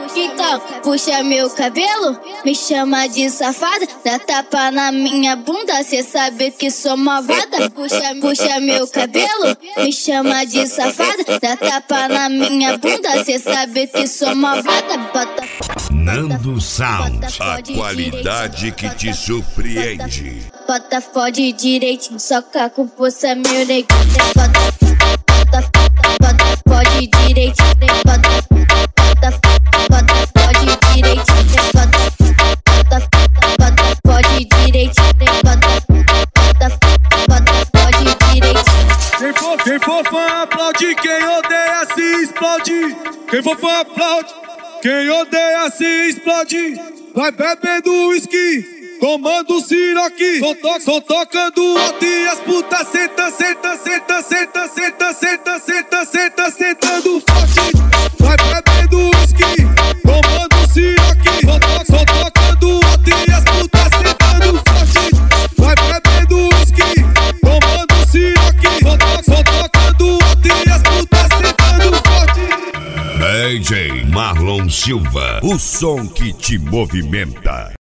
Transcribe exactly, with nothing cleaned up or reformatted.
Então, puxa meu cabelo, me chama de safada, dá tapa na minha bunda, cê sabe que sou malvada. Puxa, puxa meu cabelo, me chama de safada, dá tapa na minha bunda, cê sabe que sou malvada. Bota, Nando Sound, a qualidade que te surpreende. Bota fode direitinho, soca com força meu neguinho. Bota, bota, bota fode direitinho. Bota, bota, bota fode direitinho. Bota, bota, bota fode direitinho. Bota, bota, bota fode direitinho. Quem for, quem for fã aplaude, quem odeia se explode. Quem for fã aplaude, quem odeia se explode. Vai bebendo uísque, tomando siroque. Só, to só tocando alto e as putas senta, senta, senta, senta, senta, senta, senta, senta, sentando forte. Vai bebendo uísque, tomando siroque. Só, to só tocando alto e as putas sentando forte. Vai bebendo uísque, tomando siroque. Só, to só tocando alto e as putas sentando forte. D J Marlon Silva, o som que te movimenta.